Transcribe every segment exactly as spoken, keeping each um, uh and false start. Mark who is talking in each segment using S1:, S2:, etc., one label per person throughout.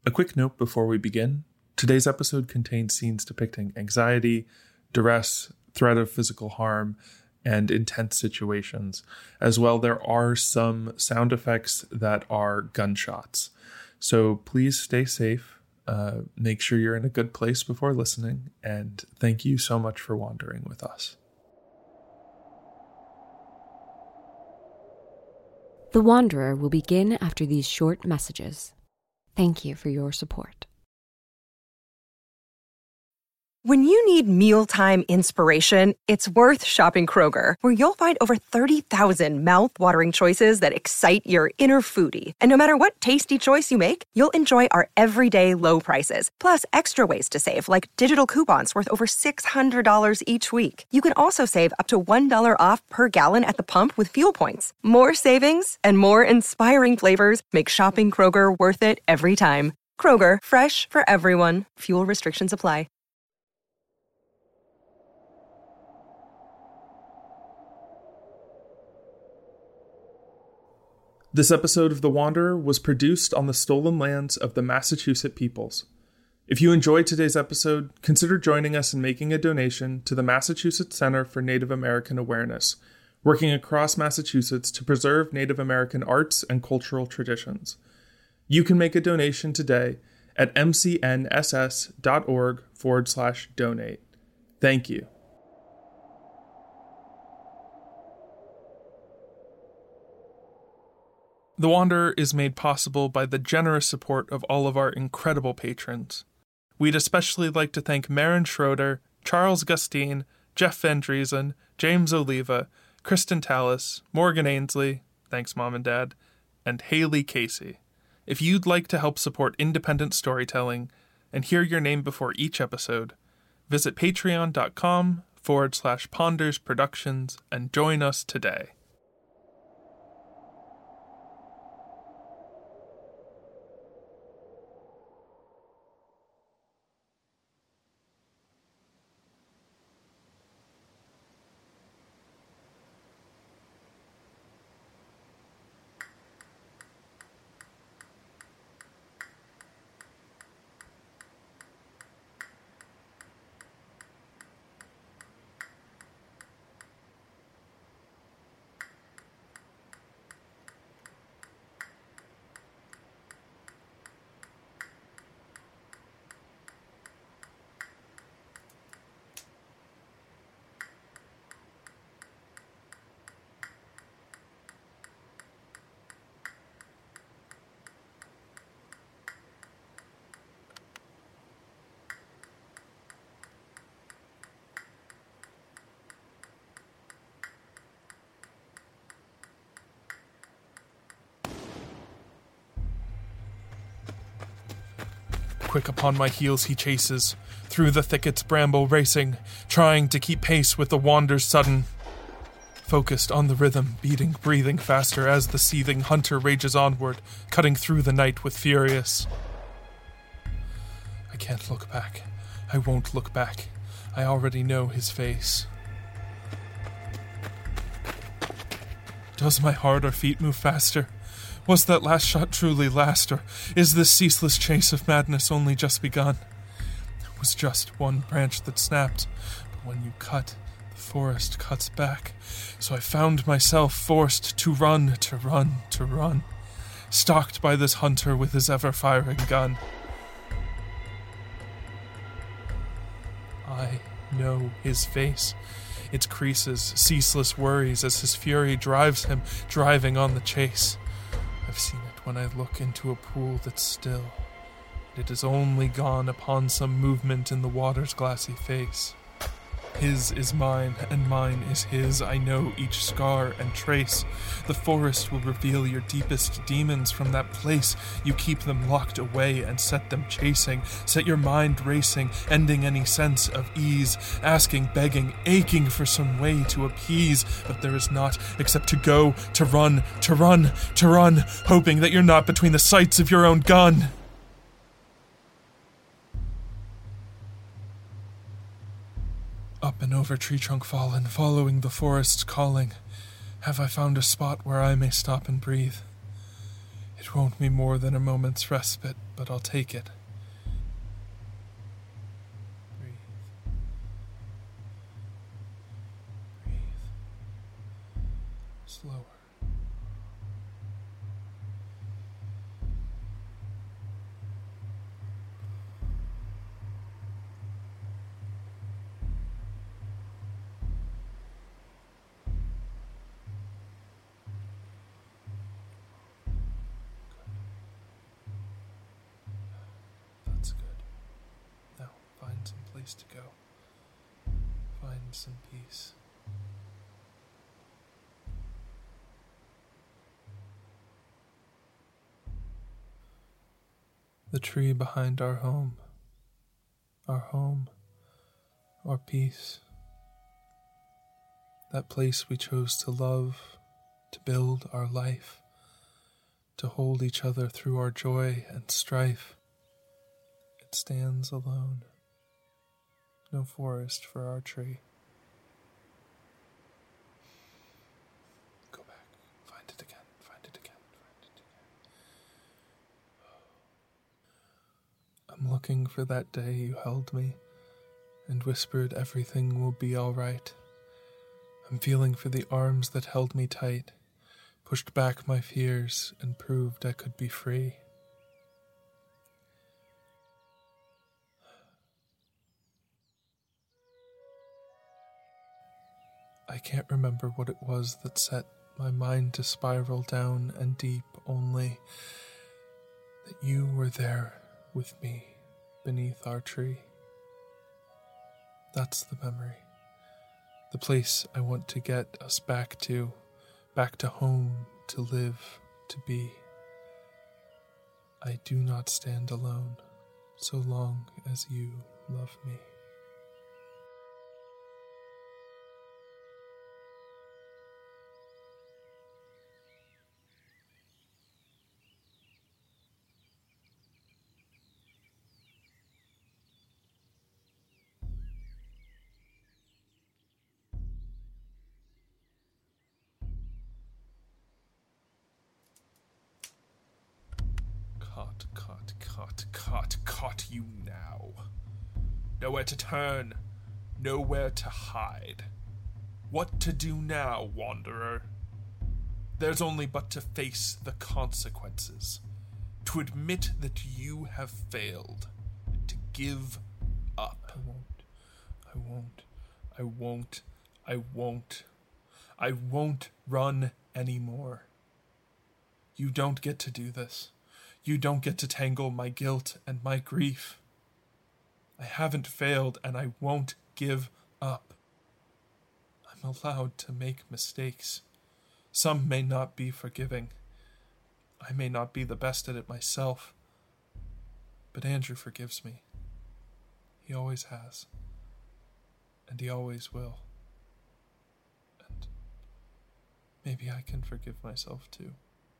S1: A quick note before we begin. Today's episode contains scenes depicting anxiety, duress, threat of physical harm, and intense situations. As well, there are some sound effects that are gunshots. So please stay safe, uh, make sure you're in a good place before listening, and thank you so much for wandering with us.
S2: The Wanderer will begin after these short messages. Thank you for your support.
S3: When you need mealtime inspiration, it's worth shopping Kroger, where you'll find over thirty thousand mouth-watering choices that excite your inner foodie. And no matter what tasty choice you make, you'll enjoy our everyday low prices, plus extra ways to save, like digital coupons worth over six hundred dollars each week. You can also save up to one dollar off per gallon at the pump with fuel points. More savings and more inspiring flavors make shopping Kroger worth it every time. Kroger, fresh for everyone. Fuel restrictions apply.
S1: This episode of The Wanderer was produced on the stolen lands of the Massachusetts peoples. If you enjoyed today's episode, consider joining us in making a donation to the Massachusetts Center for Native American Awareness, working across Massachusetts to preserve Native American arts and cultural traditions. You can make a donation today at mcnss.org forward slash donate. Thank you. The Wanderer is made possible by the generous support of all of our incredible patrons. We'd especially like to thank Maren Schroeder, Charles Gustine, Jeff Van Driesen, James Oliva, Kristen Tallis, Morgan Ainsley, thanks Mom and Dad, and Haley Casey. If you'd like to help support independent storytelling and hear your name before each episode, visit patreon.com forward slash ponders productions and join us today. Quick upon my heels he chases, through the thickets bramble racing, trying to keep pace with the wander's sudden. Focused on the rhythm, beating, breathing faster as the seething hunter rages onward, cutting through the night with furious. I can't look back. I won't look back. I already know his face. Does my heart or feet move faster? Was that last shot truly last, or is this ceaseless chase of madness only just begun? It was just one branch that snapped, but when you cut, the forest cuts back. So I found myself forced to run, to run, to run, stalked by this hunter with his ever-firing gun. I know his face, its creases, ceaseless worries as his fury drives him, driving on the chase. I've seen it when I look into a pool that's still. It is only gone upon some movement in the water's glassy face. His is mine, and mine is his. I know each scar and trace. The forest will reveal your deepest demons from that place. You keep them locked away and set them chasing. Set your mind racing, ending any sense of ease. Asking, begging, aching for some way to appease. But there is not, except to go, to run, to run, to run, hoping that you're not between the sights of your own gun. Up and over tree trunk fallen, following the forest's calling, have I found a spot where I may stop and breathe? It won't be more than a moment's respite, but I'll take it. Breathe. Breathe. Slower. That's good. Now, find some place to go. Find some peace. The tree behind our home. Our home. Our peace. That place we chose to love, to build our life, to hold each other through our joy and strife. It stands alone. No forest for our tree. Go back. Find it again. Find it again. Find it again. I'm looking for that day you held me and whispered everything will be all right. I'm feeling for the arms that held me tight, pushed back my fears and proved I could be free. I can't remember what it was that set my mind to spiral down and deep, only that you were there with me beneath our tree. That's the memory, the place I want to get us back to, back to home, to live, to be. I do not stand alone, so long as you love me. Caught, caught, caught, caught, caught you now. Nowhere to turn, nowhere to hide. What to do now, wanderer? There's only but to face the consequences, to admit that you have failed, to give up. I won't, I won't, I won't, I won't, I won't run anymore. You don't get to do this. You don't get to tangle my guilt and my grief. I haven't failed and I won't give up. I'm allowed to make mistakes. Some may not be forgiving. I may not be the best at it myself. But Andrew forgives me. He always has. And he always will. And maybe I can forgive myself too.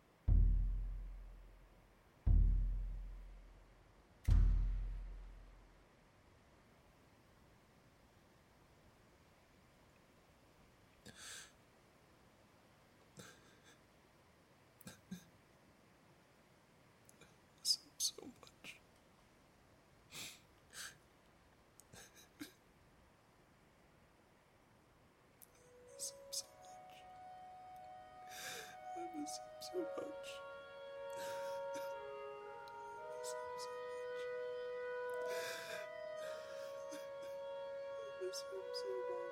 S1: So much. I miss him so much. I miss him so much. I miss him so much. I miss him so much.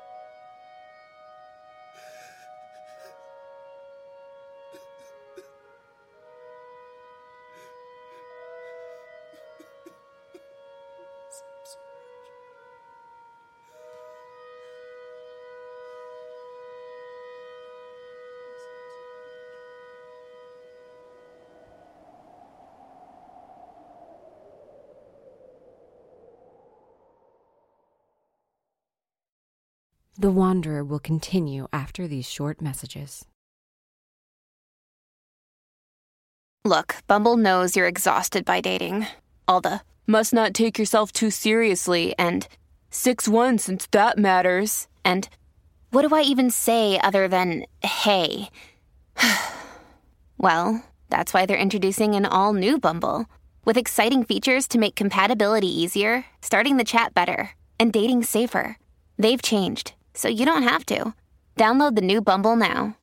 S2: The Wanderer will continue after these short messages.
S4: Look, Bumble knows you're exhausted by dating. All the must not take yourself too seriously and six one since that matters. And what do I even say other than hey? Well, That's why they're introducing an all-new Bumble, with exciting features to make compatibility easier, starting the chat better, and dating safer. They've changed, so you don't have to. Download the new Bumble now.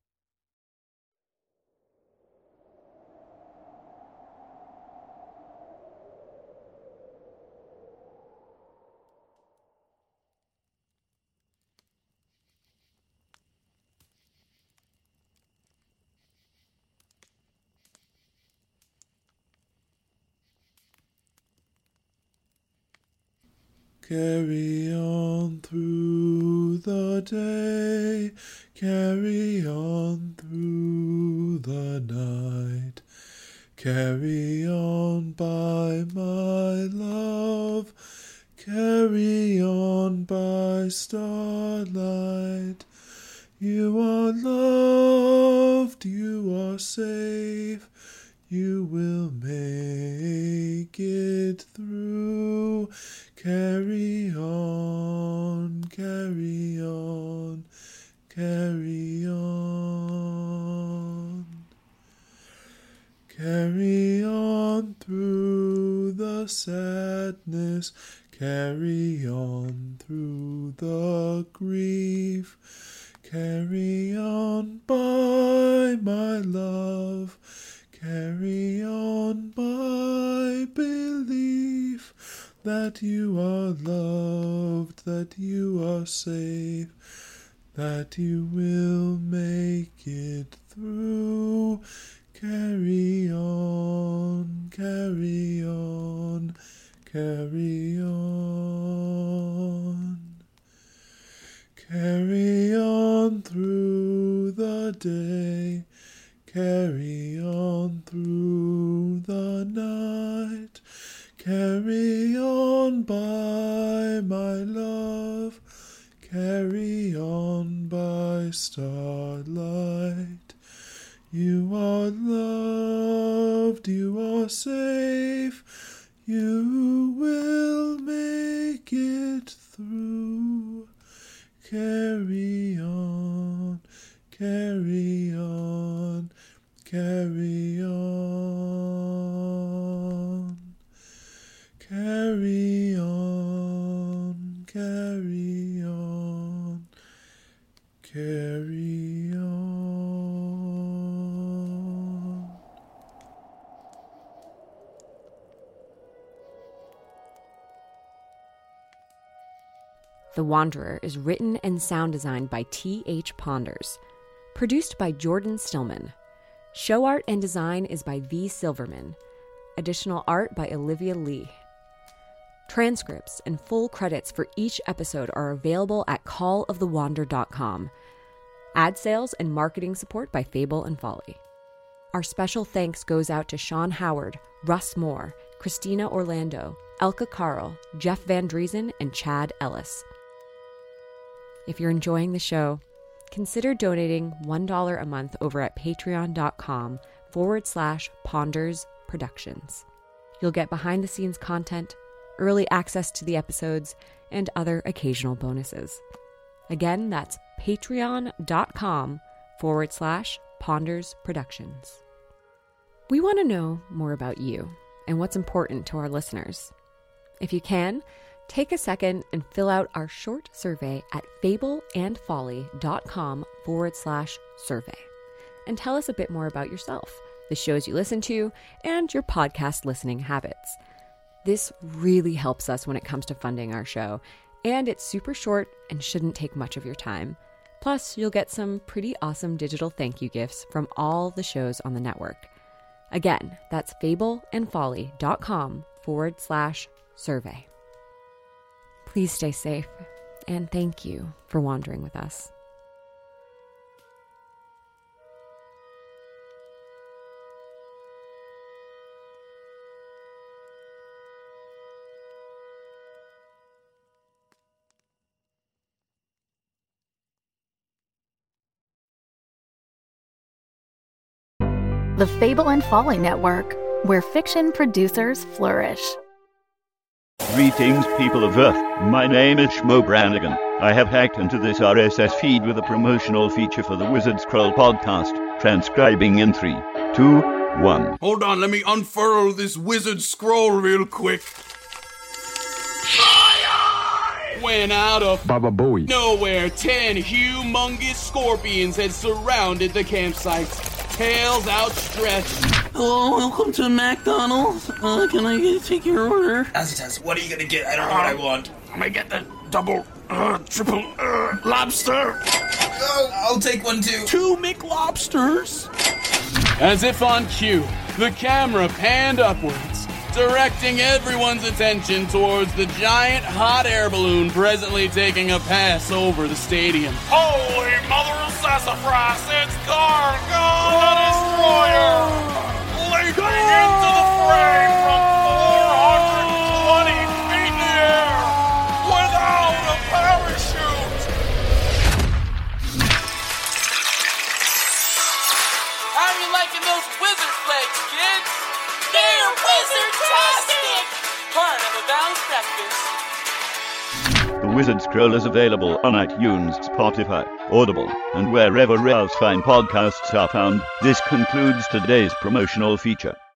S5: Carry on through the day, carry on through the night, carry on by my love, carry on by starlight. You are loved, you are safe, you will make it through. Carry on, carry on, carry on. Carry on through the sadness, carry on through the grief. Carry on by my love, carry on by belief. That you are loved, that you are safe, that you will make it through. Carry on, carry on, carry on. Carry on through the day, carry on through the night. Carry on by my love, carry on by starlight. You are loved, you are safe, you will make it through. Carry on, carry on, carry on. Carry on, carry on, carry on.
S2: The Wanderer is written and sound designed by T H Ponders. Produced by Jordan Stillman. Show art and design is by V. Silverman. Additional art by Olivia Lee. Transcripts and full credits for each episode are available at call of the wander dot com. Ad sales and marketing support by Fable and Folly. Our special thanks goes out to Sean Howard, Russ Moore, Christina Orlando, Elka Carl, Jeff Van Driesen, and Chad Ellis. If you're enjoying the show, consider donating one dollar a month over at patreon.com forward slash Ponders Productions. You'll get behind-the-scenes content, early access to the episodes, and other occasional bonuses. Again, that's patreon.com forward slash Ponders Productions. We want to know more about you and what's important to our listeners. If you can, take a second and fill out our short survey at fableandfolly.com forward slash survey and tell us a bit more about yourself, the shows you listen to, and your podcast listening habits. This really helps us when it comes to funding our show, and it's super short and shouldn't take much of your time. Plus, you'll get some pretty awesome digital thank you gifts from all the shows on the network. Again, that's fableandfolly.com forward slash survey. Please stay safe, and thank you for wandering with us.
S6: The Fable and Folly Network, where fiction producers flourish.
S7: Greetings, people of Earth. My name is Shmo Brannigan. I have hacked into this R S S feed with a promotional feature for the Wizard Scroll podcast, transcribing in three, two, one.
S8: Hold on, let me unfurl this wizard scroll real quick. When out of
S9: Baba Booey.
S8: nowhere, ten humongous scorpions had surrounded the campsite, tails outstretched.
S10: Hello, welcome to McDonald's. Uh, can I take your order?
S11: Azitas, what are you gonna get? I don't know what I want.
S10: I'm gonna get the double, uh, triple, uh, lobster.
S11: Oh, I'll take one too.
S10: Two McLobsters.
S8: As if on cue, the camera panned upwards, directing everyone's attention towards the giant hot air balloon presently taking a pass over the stadium.
S10: Holy mother of sassafras, it's Gargon the Destroyer! Leaping into the fray from four hundred twenty feet in the air without a parachute!
S8: How are you liking those wizard flakes, kids?
S10: They're wizard-tastic!
S8: Part of a balanced breakfast.
S7: The Wizard Scroll is available on iTunes, Spotify, Audible, and wherever else fine podcasts are found. This concludes today's promotional feature.